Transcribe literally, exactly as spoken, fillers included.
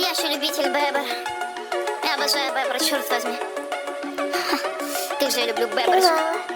Настоящий любитель Бебер. Я обожаю Бебер, черт возьми. Ты же я люблю Бебер.